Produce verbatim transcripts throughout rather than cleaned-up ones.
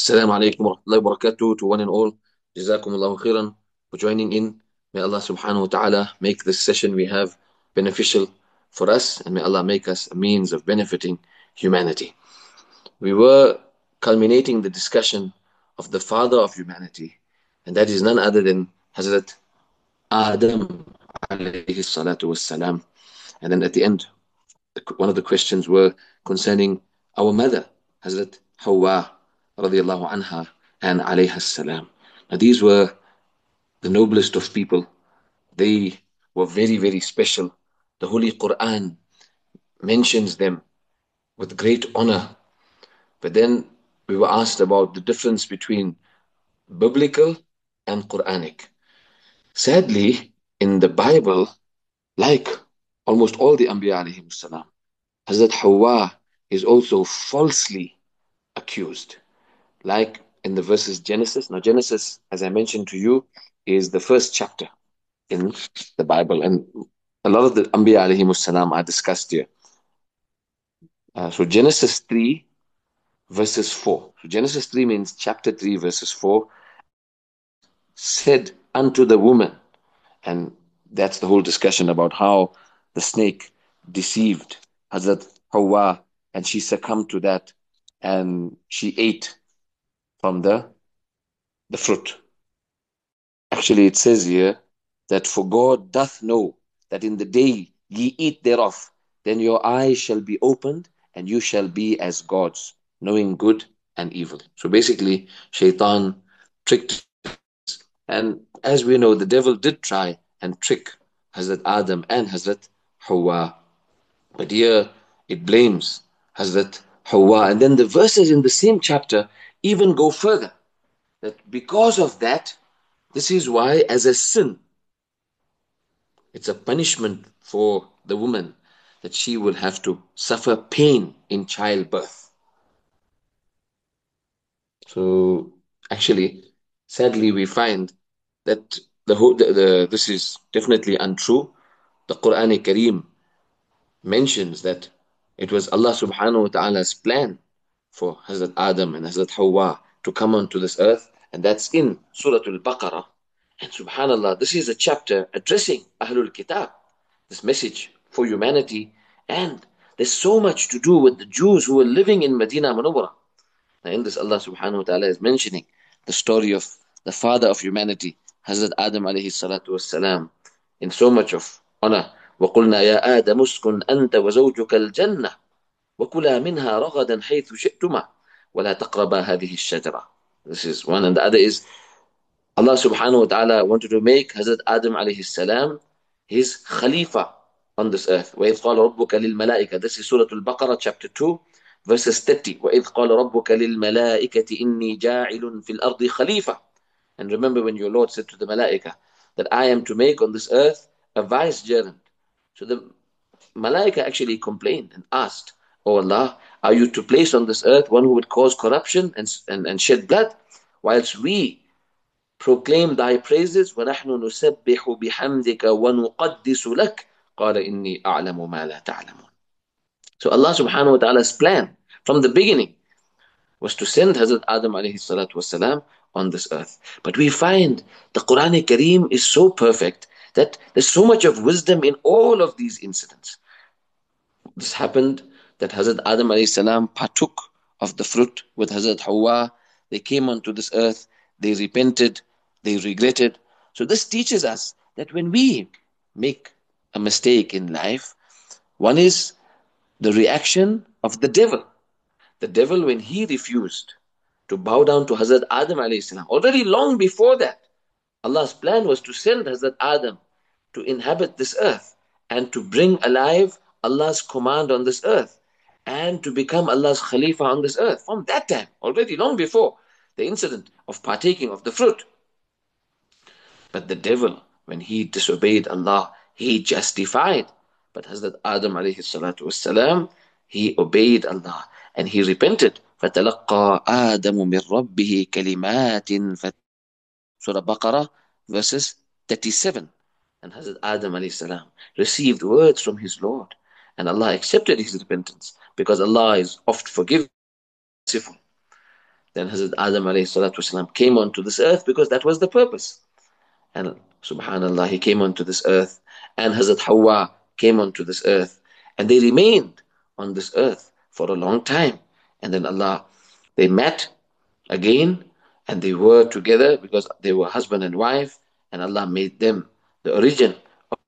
Assalamu alaikum wa rahmatullahi wa barakatuh to one and all. Jazakumullahu khairan for joining in. May Allah subhanahu wa ta'ala make this session we have beneficial for us, and may Allah make us a means of benefiting humanity. We were culminating the discussion of the father of humanity, and that is none other than Hazrat Adam alayhi salatu wassalam. And then at the end, one of the questions were concerning our mother, Hazrat Hawa radiallahu anha and alayha salam. Now these were the noblest of people. They were very, very special. The Holy Quran mentions them with great honor. But then we were asked about the difference between biblical and Quranic. Sadly, in the Bible, like almost all the Anbiya alayhim salam, Hazrat Hawa is also falsely accused. Like in the verses Genesis. Now Genesis, as I mentioned to you, is the first chapter in the Bible. And a lot of the Anbiya alayhim salam are discussed here. Uh, so Genesis three, verses four. So Genesis three means chapter three, verses four. Said unto the woman, and that's the whole discussion about how the snake deceived Hazrat Hawa, and she succumbed to that, and she ate from the, the fruit. Actually, it says here that for God doth know that in the day ye eat thereof, then your eyes shall be opened, and you shall be as gods, knowing good and evil. So basically, Shaitan tricked. And as we know, the devil did try and trick Hazrat Adam and Hazrat Hawa. But here it blames Hazrat Hawa. And then the verses in the same chapter even go further. That because of that, this is why as a sin, it's a punishment for the woman that she will have to suffer pain in childbirth. So actually, sadly, we find that the, the, the this is definitely untrue. The Quran Kareem mentions that it was Allah subhanahu wa ta'ala's plan for Hazrat Adam and Hazrat Hawa to come onto this earth, and that's in Surah Al-Baqarah. And subhanallah, this is a chapter addressing Ahlul Kitab, this message for humanity, and there's so much to do with the Jews who were living in Medina Munawwara. Now in this, Allah subhanahu wa ta'ala is mentioning the story of the father of humanity, Hazrat Adam alayhi salatu wassalam, in so much of honor. وَقُلْنَا يَا آدَمُ اسْكُنْ أَنْتَ وَزَوْجُكَ الْجَنَّةِ وَكُلَا مِنْهَا رَغَدًا حَيْثُ شِئْتُمَا وَلَا تَقْرَبَا هَذِهِ الشَّجَرَةِ. This is one, and the other is Allah subhanahu wa ta'ala wanted to make Hazrat Adam alayhi salam his Khalifa on this earth. وَإِذْ قَالَ رَبُّكَ لِلْمَلَائِكَةِ. This is Surah Al-Baqarah chapter two, verses thirty. وَإِذْ قَالَ رَبُّكَ لِلْمَلَائِكَةِ إِنِّي جَاعِلٌ فِي الْأَرْضِ خَلِيفَةً. And remember when your Lord said to the Malaika that I am to make on this earth a vicegerent. So the Malaika actually complained and asked, Oh Allah, are you to place on this earth one who would cause corruption and, and, and shed blood? Whilst we proclaim thy praises, وَنَحْنُ نُسَبِّحُ بِحَمْدِكَ وَنُقَدِّسُ لَكَ قَالَ إِنِّي أَعْلَمُ مَا لَا تَعْلَمُونَ. So Allah subhanahu wa ta'ala's plan from the beginning was to send Hazrat Adam alayhi salatu wasalam on this earth. But we find the Quran Kareem is so perfect that there's so much of wisdom in all of these incidents. This happened that Hazrat Adam alayhi salam partook of the fruit with Hazrat Hawa. They came onto this earth, they repented, they regretted. So this teaches us that when we make a mistake in life, one is the reaction of the devil. The devil, when he refused to bow down to Hazrat Adam alayhi salam, already long before that, Allah's plan was to send Hazrat Adam to inhabit this earth and to bring alive Allah's command on this earth and to become Allah's Khalifa on this earth. From that time, already long before the incident of partaking of the fruit. But the devil, when he disobeyed Allah, he justified. But Hazrat Adam alayhi salatu wassalam, he obeyed Allah and he repented. فَتَلَقَّى آدَمُ مِنْ رَبِّهِ كَلِمَاتٍ. Surah Baqarah, verses thirty-seven. And Hazrat Adam alayhi salam received words from his Lord, and Allah accepted his repentance because Allah is oft forgiving. Then Hazrat Adam alayhi salatu wasalam came onto this earth because that was the purpose. And subhanallah, he came onto this earth. And Hazrat Hawa came onto this earth. And they remained on this earth for a long time. And then Allah, they met again and they were together because they were husband and wife. And Allah made them the origin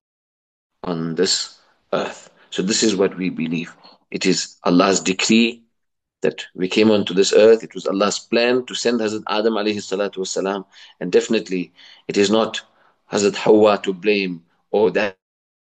on this earth. So this is what we believe. It is Allah's decree that we came onto this earth. It was Allah's plan to send Hazrat Adam alayhi salatu wasalam. And definitely it is not Hazrat Hawa to blame or that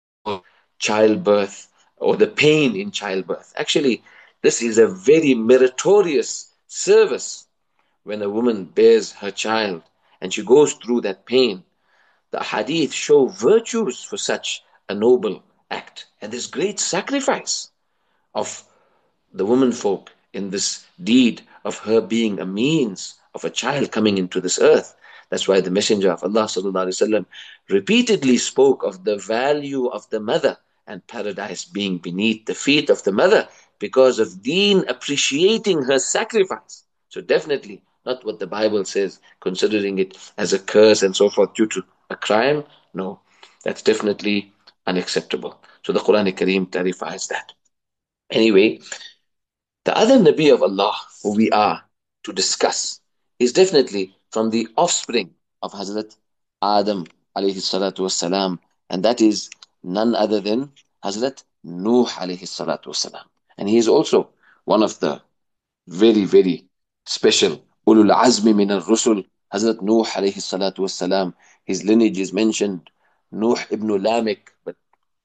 childbirth or the pain in childbirth. Actually, this is a very meritorious service when a woman bears her child and she goes through that pain. The hadith show virtues for such a noble act. And there's great sacrifice of the woman folk in this deed of her being a means of a child coming into this earth. That's why the Messenger of Allah sallallahu alaihi wasallam repeatedly spoke of the value of the mother and paradise being beneath the feet of the mother because of Deen appreciating her sacrifice. So definitely not what the Bible says, considering it as a curse and so forth due to a crime. No, that's definitely unacceptable. So the Quran Kareem clarifies that. Anyway, the other Nabi of Allah who we are to discuss is definitely from the offspring of Hazrat Adam alayhi salatu wasalam, and that is none other than Hazrat Nuh alayhi salatu wasalam. And he is also one of the very, very special Ulul Azmi min al-Rusul, Hazrat Nuh alayhi salatu wasalam. His lineage is mentioned, Nuh ibn Lamek, but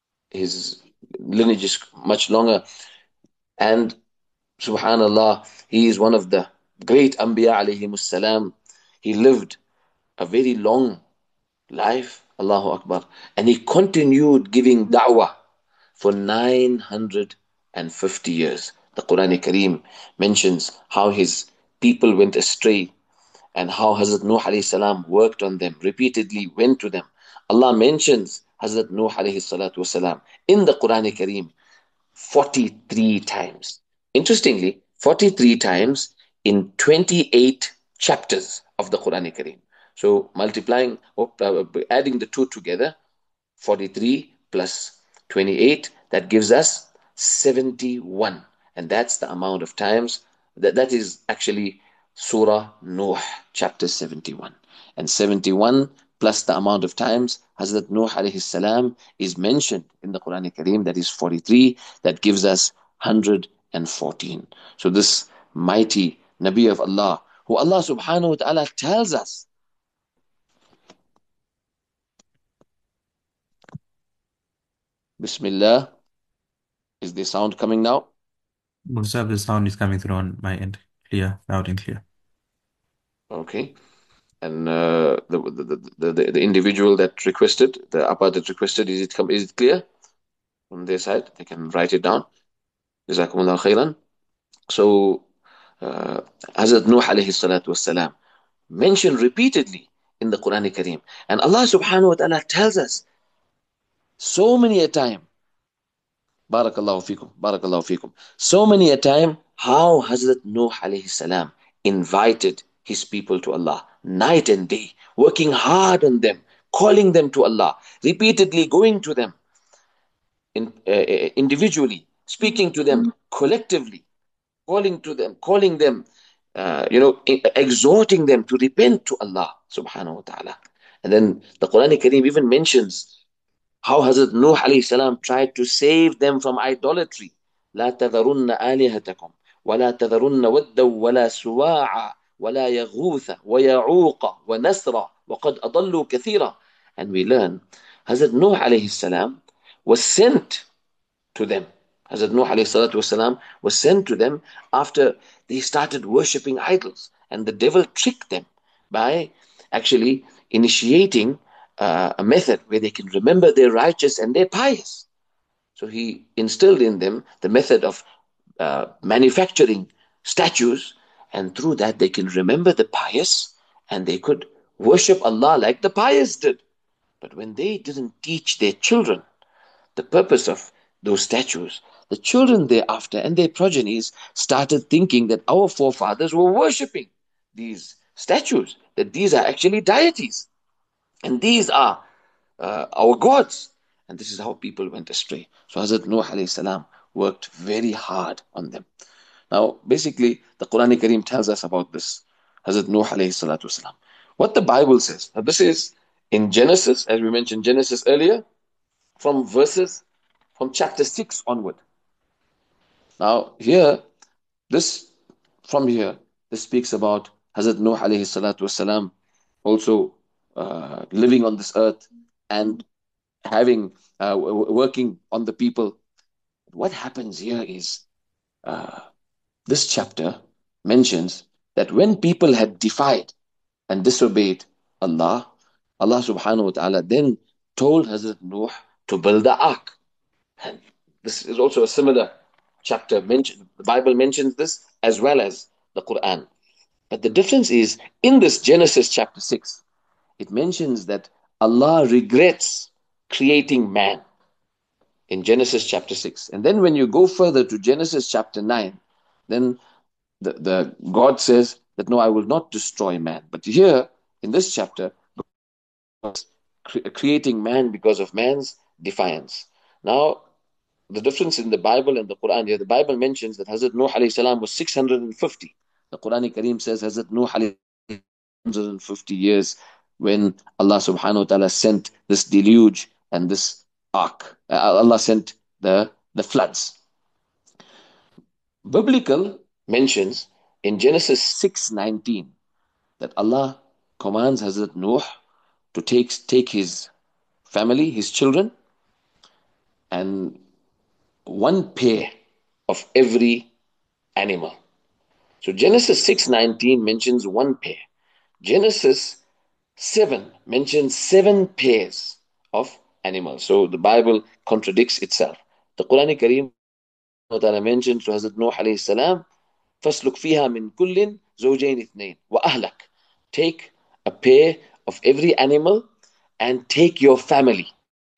his lineage is much longer. And subhanallah, he is one of the great Anbiya alayhi salam. He lived a very long life, Allahu Akbar, and he continued giving da'wah for nine hundred fifty years. The Quran Kareem mentions how his people went astray and how Hazrat Nuh alayhi salam worked on them, repeatedly went to them. Allah mentions Hazrat Nuh alayhi salatu wasalam in the Quran Kareem forty-three times. Interestingly, forty-three times in twenty-eight chapters of the Quran Kareem. So multiplying, or uh, adding the two together, forty-three plus twenty-eight, that gives us seventy-one. And that's the amount of times, that, that is actually Surah Nuh, chapter seventy-one. And seventy-one plus the amount of times Hazrat Nuh alayhi salam is mentioned in the Quran Kareem, that is forty-three, that gives us one hundred fourteen. So this mighty Nabi of Allah, who Allah subhanahu wa ta'ala tells us, Bismillah, is the sound coming now? Musab, the sound is coming through on my end. Clear, loud and clear. Okay. And uh, the, the, the, the, the individual that requested, the Abba that requested, is it, come, is it clear on their side? They can write it down. Jazakumullah khairan. So, uh, Hazrat Nuh alayhi salatu wasalam mentioned repeatedly in the Quran Kareem. And Allah subhanahu wa ta'ala tells us so many a time, Barakallahu fikum, Barakallahu fikum, so many a time how Hazrat Nuh alayhi salam invited his people to Allah night and day, working hard on them, calling them to Allah, repeatedly going to them in, uh, individually, speaking to them collectively, calling to them, calling them, uh, you know, exhorting them to repent to Allah subhanahu wa ta'ala. And then the Quran Kareem even mentions how Hazrat Nuh alayhi salam tried to save them from idolatry. لا تذرن آلهتكم ولا تذرن ودا ولا سواعا ولا يغوث ويعوق ونسرا وقد أضلوا كثيرا. And we learn Hazrat Nuh alayhi salam was sent to them. Hazrat Nuh alayhi salatu wasalam was sent to them after they started worshipping idols. And the devil tricked them by actually initiating uh, a method where they can remember their righteous and their pious. So he instilled in them the method of uh, manufacturing statues, and through that they can remember the pious and they could worship Allah like the pious did. But when they didn't teach their children the purpose of those statues, the children thereafter and their progenies started thinking that our forefathers were worshipping these statues, that these are actually deities and these are uh, our gods. And this is how people went astray. So Hazrat Nuh alayhi salam worked very hard on them. Now, basically, the Quran Kareem tells us about this. Hazrat Nuh alayhi salatu wasalam. What the Bible says. Now, this is in Genesis, as we mentioned Genesis earlier, from verses from chapter six onward. Now, here, this from here, this speaks about Hazrat Nuh alayhi salatu wasalam also uh, living on this earth and having uh, working on the people. What happens here is uh, this chapter mentions that when people had defied and disobeyed Allah, Allah subhanahu wa ta'ala then told Hazrat Nuh to build the ark. And this is also a similar chapter. Mentioned, the Bible mentions this as well as the Quran. But the difference is in this Genesis chapter six, it mentions that Allah regrets creating man in Genesis chapter six. And then when you go further to Genesis chapter nine, then the, the God says that no, I will not destroy man. But here in this chapter, cre- creating man because of man's defiance. Now, the difference in the Bible and the Quran here, the Bible mentions that Hazrat Nuh alayhi salam was six hundred fifty. The Quran Kareem says Hazrat Nuh alayhi one hundred fifty years when Allah subhanahu wa ta'ala sent this deluge and this ark. Uh, Allah sent the, the floods. Biblical mentions in Genesis six nineteen that Allah commands Hazrat Nuh to take, take his family, his children, and one pair of every animal. So Genesis six nineteen mentions one pair. Genesis seven mentions seven pairs of animals. So the Bible contradicts itself. The Quran Kareem mentions to Hazrat Nuh alayhi salam, فَاسْلُكْ فِيهَا مِنْ كُلٍّ زَوْجَيْنِ اثْنَيْنِ وَأَهْلَكَ. Take a pair of every animal and take your family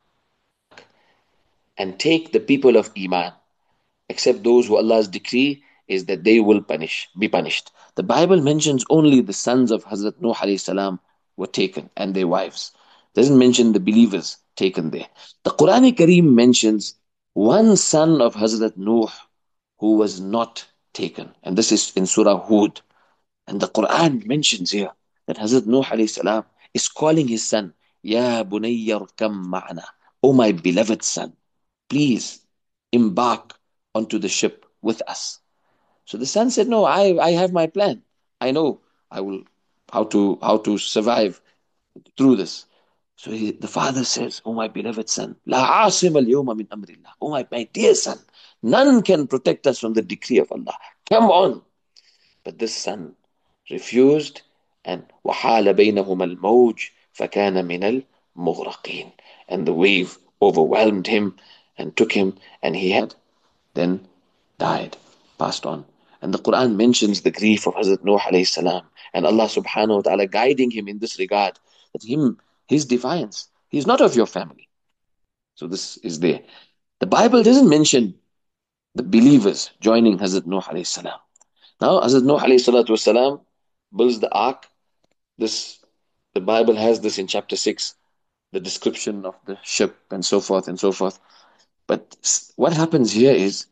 and take the people of Iman, except those who Allah's decree is that they will punish, be punished. The Bible mentions only the sons of Hazrat Nuh alayhi salam were taken and their wives. It doesn't mention the believers taken there. The Quran Kareem mentions one son of Hazrat Nuh who was not taken. And this is in Surah Hud. And the Quran mentions here that Hazrat Nuh alayhi salam is calling his son, Ya bunayya kam ma'ana. Oh my beloved son, please embark onto the ship with us. So the son said, no, I, I have my plan. I know I will how to how to survive through this. So he, the father says, oh my beloved son, La asim al yawma min amrillah. Oh my, my dear son, none can protect us from the decree of Allah. Come on. But this son refused and وَحَالَ بَيْنَهُمَا الْمَوْجِ فَكَانَ مِنَ الْمُغْرَقِينَ. And the wave overwhelmed him and took him and he had then died, passed on. And the Quran mentions the grief of Hazrat Nuh alayhi salam and Allah subhanahu wa ta'ala guiding him in this regard, that him, his defiance, he's not of your family. So this is there. The Bible doesn't mention the believers joining Hazrat Nuh alayhi salam. Now, Hazrat Nuh alayhi salatu wasalam builds the ark. This, the Bible has this in chapter six, the description of the ship and so forth and so forth. But what happens here is,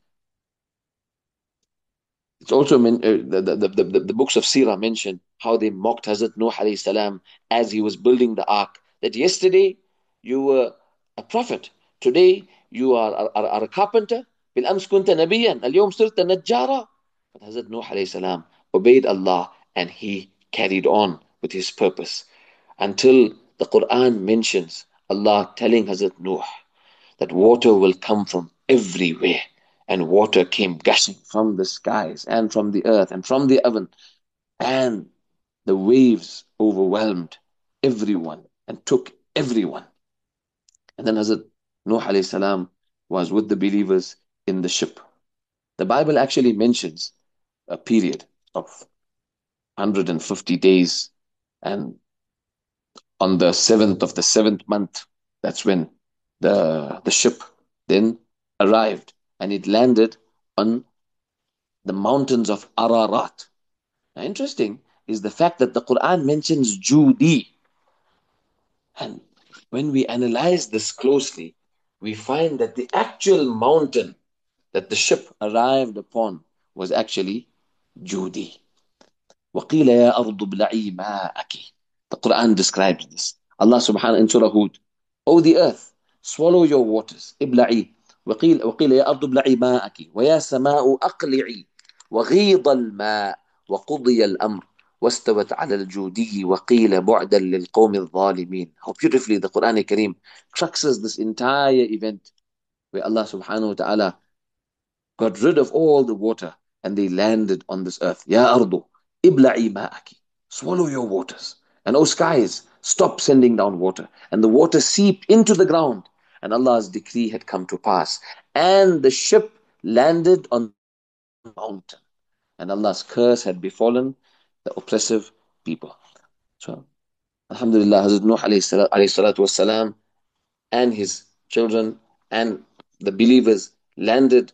it's also men, uh, the, the, the, the, the books of Sirah mention how they mocked Hazrat Nuh alayhi salam as he was building the ark. That yesterday you were a prophet, today you are, are, are a carpenter. بالأمس كنت نبيا اليوم صرت نجارا. But Hazrat Nuh alayhi salam obeyed Allah and he carried on with his purpose until the Quran mentions Allah telling Hazrat Nuh that water will come from everywhere. And water came gushing from the skies and from the earth and from the oven. And the waves overwhelmed everyone and took everyone. And then Hazrat Nuh alayhi salam was with the believers in the ship. The Bible actually mentions a period of one hundred fifty days. And on the seventh of the seventh month, that's when the, the ship then arrived. And it landed on the mountains of Ararat. Now, interesting, is the fact that the Quran mentions Judi. And when we analyze this closely, we find that the actual mountain that the ship arrived upon was actually Judi. وَقِيلَ يَا أَرْضُ ابْلَعِي مَاءَكِ. The Quran describes this. Allah subhanahu in Surah Hud, O the earth, swallow your waters. ابلعي. وقيل وقيل يا أرض ابلعي ماءك ويا سماء أقلعي وغيض الماء وقضي الأمر واستوت على الجودي وقيل بعدا للقوم الظالمين. How beautifully the Quran Kareem structures this entire event where Allah subhanahu wa ta'ala got rid of all the water and they landed on this earth. Ya ardu, ibla'i ma'aki. Swallow your waters. And O skies, stop sending down water. And the water seeped into the ground. And Allah's decree had come to pass. And the ship landed on the mountain. And Allah's curse had befallen the oppressive people. So, Alhamdulillah, Hazrat Nuh alayhi salatu wasalam and his children and the believers landed.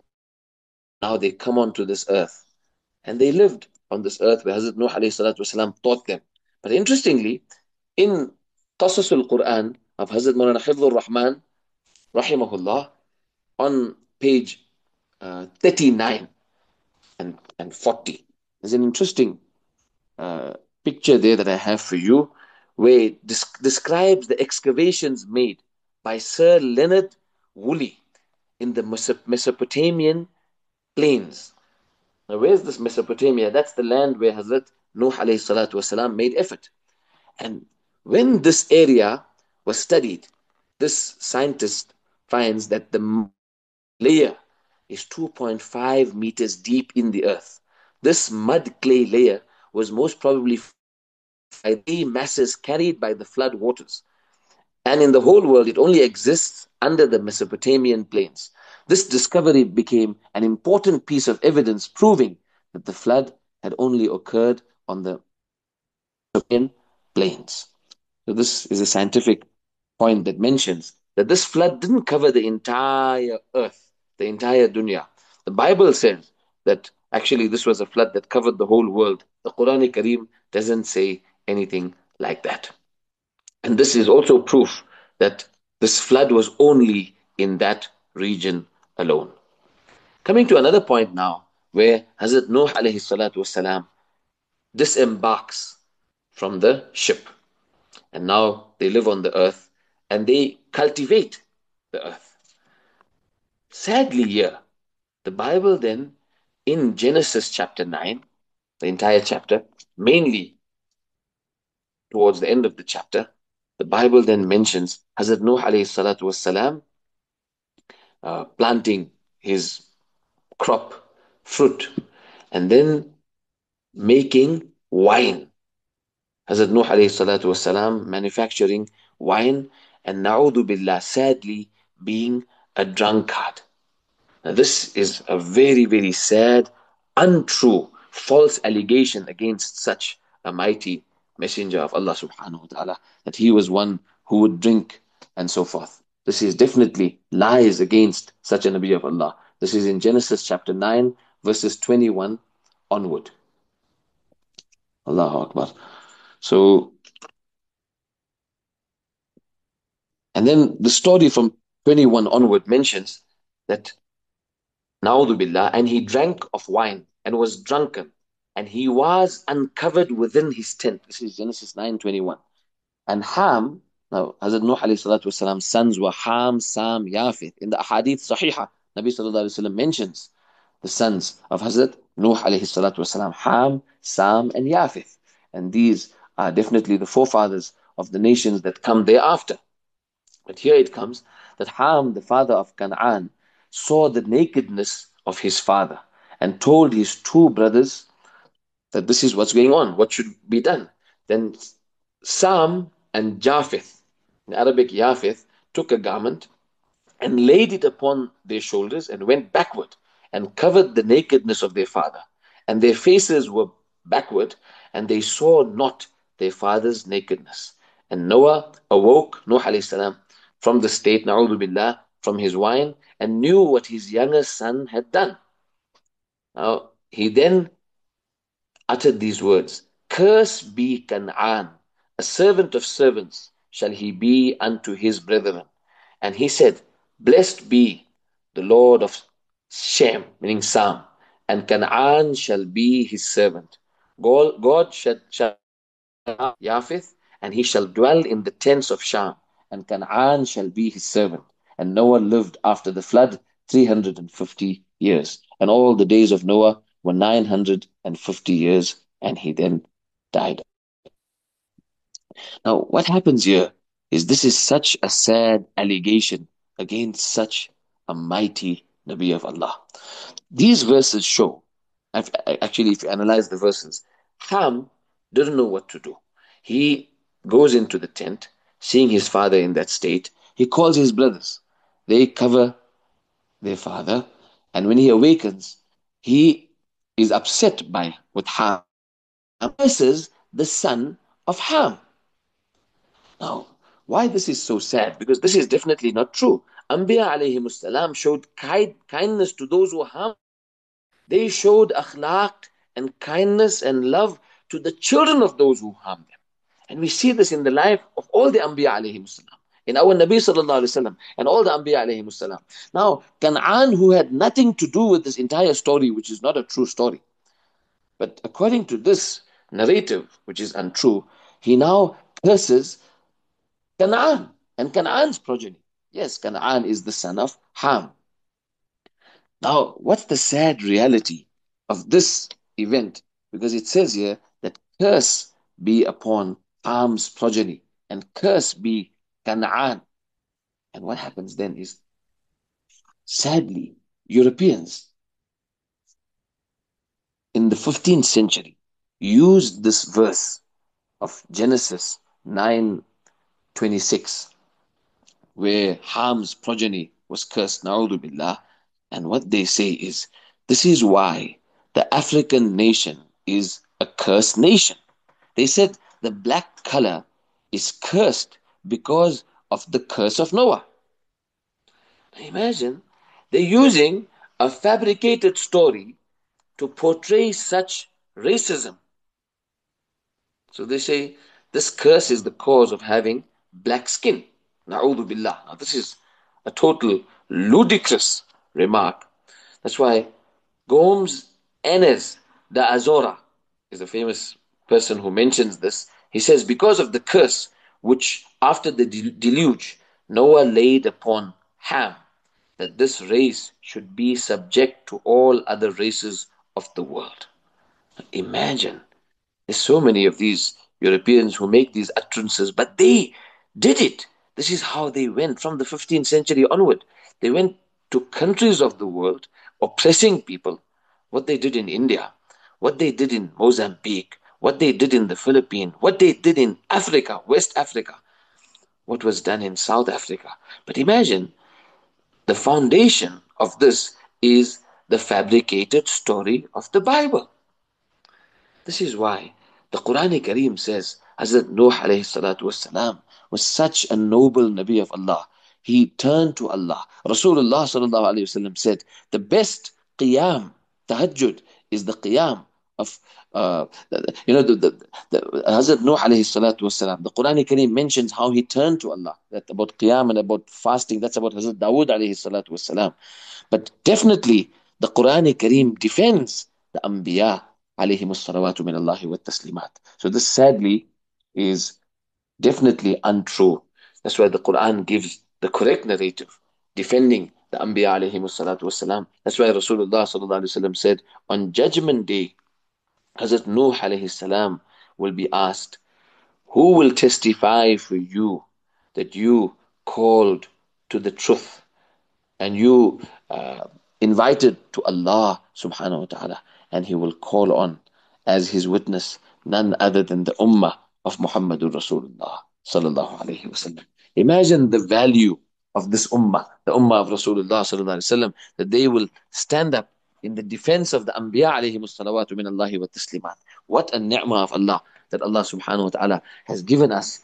Now they come onto this earth. And they lived on this earth where Hazrat Nuh alayhi salatu wasalam taught them. But interestingly, in Qasasul Quran of Hazrat Maulana Hifdhur Rahman, rahimahullah, on page uh, thirty-nine and, and forty, there's an interesting uh, picture there that I have for you, where it des- describes the excavations made by Sir Leonard Woolley in the Mesopotamian plains. Now, where's this Mesopotamia? That's the land where Hazrat Nuh alayhi salatu wasalam made effort. And when this area was studied, this scientist finds that the layer is two point five meters deep in the earth. This mud clay layer was most probably by the masses carried by the flood waters. And in the whole world, it only exists under the Mesopotamian plains. This discovery became an important piece of evidence proving that the flood had only occurred on the Mesopotamian plains. So this is a scientific point that mentions that this flood didn't cover the entire earth, the entire dunya. The Bible says that actually this was a flood that covered the whole world. The Quran Kareem doesn't say anything like that. And this is also proof that this flood was only in that region alone. Coming to another point now, where Hazrat Nuh alayhi salatu wasalam disembarks from the ship. And now they live on the earth and they cultivate the earth. Sadly here, the Bible then, in Genesis chapter nine, the entire chapter, mainly towards the end of the chapter, the Bible then mentions Hazrat Nuh alayhi salatu wasalam uh, planting his crop, fruit, and then making wine. Hazrat Nuh alayhi salatu wasalam manufacturing wine, and na'udhu billah, sadly being a drunkard. Now this is a very, very sad, untrue, false allegation against such a mighty messenger of Allah subhanahu wa ta'ala, that he was one who would drink and so forth. This is definitely lies against such a Nabi of Allah. This is in Genesis chapter nine, verses twenty-one onward. Allahu Akbar. So, and then the story from twenty-one onward mentions that, Na'udhu billah, and he drank of wine and was drunken, and he was uncovered within his tent. This is Genesis nine twenty-one. And Ham, now Hazrat Nuh alayhi salatu wasalam's sons were Ham, Sam, Yafith. In the Ahadith Sahihah, Nabi sallallahu alayhi wasallam mentions the sons of Hazrat Nuh alayhi salatu wasalam, Ham, Sam, and Yafith. And these are definitely the forefathers of the nations that come thereafter. But here it comes that Ham, the father of Canaan, saw the nakedness of his father and told his two brothers that this is what's going on, what should be done. Then Sam and Japheth, in Arabic Japheth, took a garment and laid it upon their shoulders and went backward and covered the nakedness of their father. And their faces were backward, and they saw not their father's nakedness. And Noah awoke, Nuh alayhi salam, from the state, na'udhu billah, from his wine, and knew what his younger son had done. Now, he then uttered these words, Cursed be Canaan, a servant of servants shall he be unto his brethren. And he said, Blessed be the Lord of Shem, meaning Sam, and Canaan shall be his servant. God, God shall, shall Japheth, and he shall dwell in the tents of Sham, and Canaan shall be his servant. And Noah lived after the flood three hundred fifty years. And all the days of Noah were nine hundred fifty years, and he then died. Now, what happens here is this is such a sad allegation against such a mighty Nabi of Allah. These verses show, actually, if you analyze the verses, Ham didn't know what to do. He goes into the tent, seeing his father in that state. He calls his brothers. They cover their father, and when he awakens, he is upset by what Ham versus the son of Ham. Now, why this is so sad? Because this is definitely not true. Anbiya alayhi salam showed kind, kindness to those who harmed. They showed akhlaq and kindness and love to the children of those who harmed them. And we see this in the life of all the Anbiya alayhi salam, in our Nabi sallallahu alayhi wasallam, and all the Anbiya alayhi salam. Now, Canaan, who had nothing to do with this entire story, which is not a true story, but according to this narrative, which is untrue, he now curses Canaan and Canaan's progeny. Yes, Canaan is the son of Ham. Now, what's the sad reality of this event? Because it says here that curse be upon Ham's progeny and curse be Canaan. And what happens then is, sadly, Europeans in the fifteenth century used this verse of Genesis nine twenty-six, where Ham's progeny was cursed, na'udhu billah, and what they say is, this is why the African nation is a cursed nation. They said the black color is cursed because of the curse of Noah. Now imagine, they're using a fabricated story to portray such racism. So they say, this curse is the cause of having black skin. Na'udhu billah. Now this is a total ludicrous remark. That's why Gomes Enes da Azora is a famous person who mentions this. He says, because of the curse which after the deluge Noah laid upon Ham, that this race should be subject to all other races of the world. Imagine, there's so many of these Europeans who make these utterances, but they did it. This is how they went from the fifteenth century onward. They went to countries of the world, oppressing people. What they did in India, what they did in Mozambique, what they did in the Philippines, what they did in Africa, West Africa, what was done in South Africa. But imagine, the foundation of this is the fabricated story of the Bible. This is why the Quran Kareem says, Hazrat Nuh alayhi salatu wassalam was such a noble Nabi of Allah. He turned to Allah. Rasulullah sallallahu alayhi wasallam said, the best qiyam, tahajjud, is the qiyam of, uh, you know, the, the, the Hazrat Nuh alayhi salatu wassalam. The Quran Kareem mentions how he turned to Allah. That about qiyam and about fasting, that's about Hazrat Dawood alayhi salatu wassalam. But definitely, the Quran Kareem defends the Anbiya alayhim as-salawatu min Allahi wa taslimat. So this sadly is definitely untrue. That's why the Quran gives the correct narrative, defending the Anbiya alayhim as-salatu wassalam. That's why Rasulullah sallallahu alayhi wa sallam said, on Judgment Day, Hazrat Nuh alayhi salam will be asked, who will testify for you that you called to the truth and you uh, invited to Allah subhanahu wa ta'ala, and he will call on as his witness none other than the ummah of Muhammadur Rasulullah sallallahu alayhi wa sallam. Imagine the value of this ummah, the ummah of Rasulullah sallallahu alayhi wa sallam, that they will stand up in the defense of the Anbiya alayhim as-salawatu min Allahi wa taslimat. What a ni'mah of Allah that Allah subhanahu wa ta'ala has given us.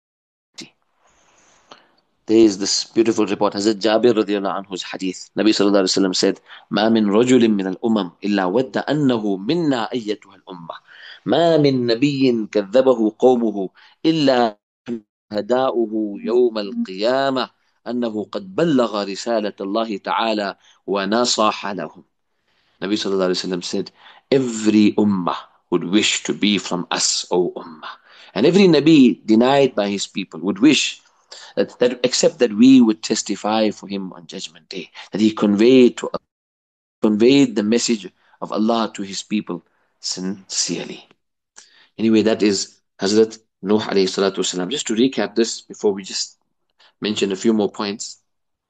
There is this beautiful report, Hazrat Jabir radiallahu anhu's hadith. Nabi sallallahu alayhi wa sallam said, ما من رجل من الأمم إلا ود أنه منا أيتها الأمة. ما من نبي كذبه قومه إلا هداؤه يوم القيامة أنه قد بلغ رسالة الله تعالى ونصح لهم. Nabi Sallallahu Alaihi Wasallam said, every ummah would wish to be from us, O ummah. And every Nabi denied by his people would wish that, that except that we would testify for him on Judgment Day, that he conveyed to conveyed the message of Allah to his people sincerely. Anyway, that is Hazrat Nuh alayhi salatu wasalam. Just to recap this before we just mention a few more points.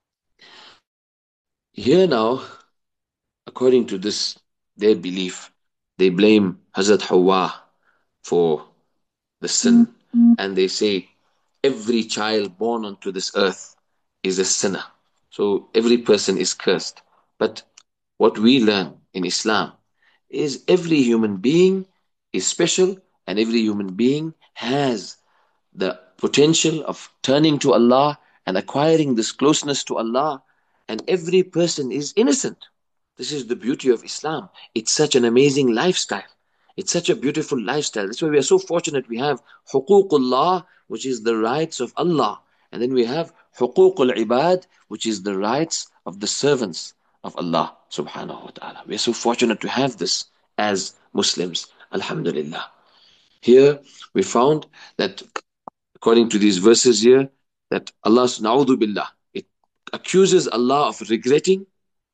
Here now, according to this, their belief, they blame Hazrat Hawa for the sin. Mm-hmm. And they say every child born onto this earth is a sinner. So every person is cursed. But what we learn in Islam is every human being is special and every human being has the potential of turning to Allah and acquiring this closeness to Allah, and every person is innocent. This is the beauty of Islam. It's such an amazing lifestyle. It's such a beautiful lifestyle. That's why we are so fortunate. We have huququllah, which is the rights of Allah. And then we have huququl ibad, which is the rights of the servants of Allah subhanahu wa ta'ala. We are so fortunate to have this as Muslims. Alhamdulillah. Here we found that according to these verses here, that Allah, na'udhu billah, it accuses Allah of regretting,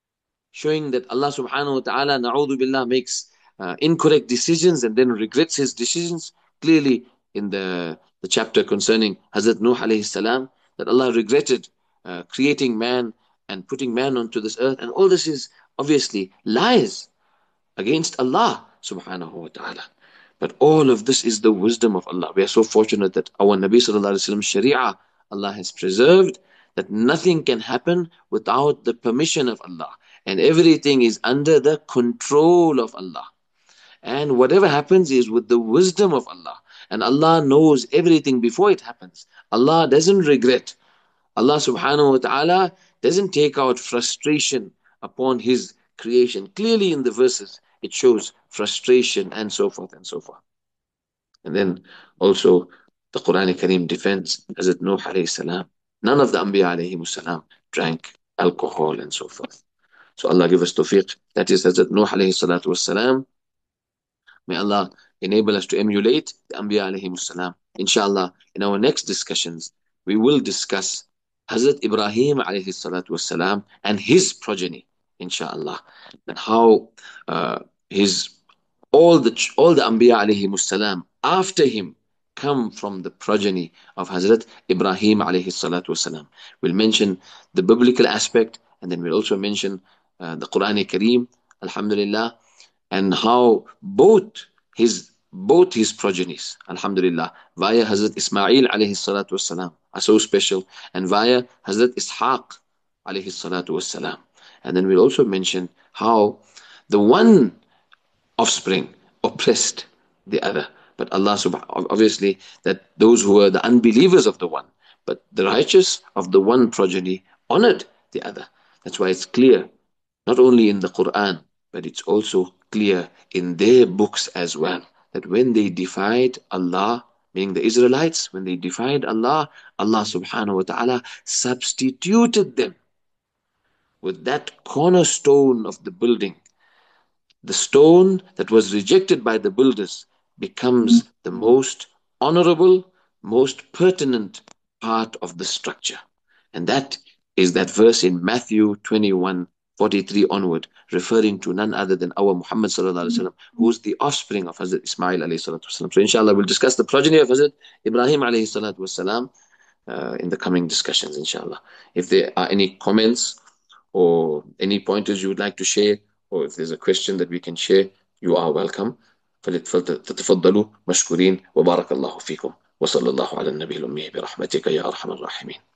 showing that Allah subhanahu wa ta'ala, na'udhu billah, makes uh, incorrect decisions and then regrets his decisions. Clearly in the, the chapter concerning Hazrat Nuh alayhi salam, that Allah regretted uh, creating man and putting man onto this earth. And all this is obviously lies against Allah subhanahu wa ta'ala. But all of this is the wisdom of Allah. We are so fortunate that our Nabi Sallallahu Alaihi Wasallam Sharia, Allah has preserved, that nothing can happen without the permission of Allah. And everything is under the control of Allah. And whatever happens is with the wisdom of Allah. And Allah knows everything before it happens. Allah doesn't regret. Allah subhanahu wa ta'ala doesn't take out frustration upon his creation. Clearly in the verses, it shows frustration and so forth and so forth. And then also the Quran Kareem defends Hazrat Nuh alayhi salam. None of the Anbiya alayhi salam drank alcohol and so forth. So Allah give us tawfiq. That is Hazrat Nuh alayhi salatu wassalam. May Allah enable us to emulate the Anbiya alayhi salam. Inshallah, in our next discussions, we will discuss Hazrat Ibrahim alayhi salatu wassalam and his progeny, inshallah, and how uh, his all the all the Anbiya alayhi salam after him come from the progeny of Hazrat Ibrahim alayhi salatu wassalam. We'll mention the biblical aspect, and then we'll also mention uh, the Quran Kareem, alhamdulillah, and how both his both his progenies, alhamdulillah, via Hazrat Ismail alayhi salatu wassalam, are so special, and via Hazrat Ishaq alayhi salatu wassalam. And then we'll also mention how the one offspring oppressed the other. But Allah subhanahu, obviously, that those who were the unbelievers of the one, but the righteous of the one progeny honored the other. That's why it's clear, not only in the Quran, but it's also clear in their books as well, that when they defied Allah, meaning the Israelites, when they defied Allah, Allah subhanahu wa ta'ala substituted them with that cornerstone of the building. The stone that was rejected by the builders becomes the most honorable, most pertinent part of the structure. And that is that verse in Matthew twenty-one forty-three onward, referring to none other than our Muhammad sallallahu alaihi wasallam, who is the offspring of Hazrat Ismail alayhi salatu wasalam. So inshallah we'll discuss the progeny of Hazrat Ibrahim alayhi salatu wasalam uh, in the coming discussions, inshallah. If there are any comments or any pointers you would like to share, or if there's a question that we can share, you are welcome. فلتتفضلوا مشكورين وبارك الله فيكم وصلى الله على النبي الأمي برحمتك يا أرحم الراحمين.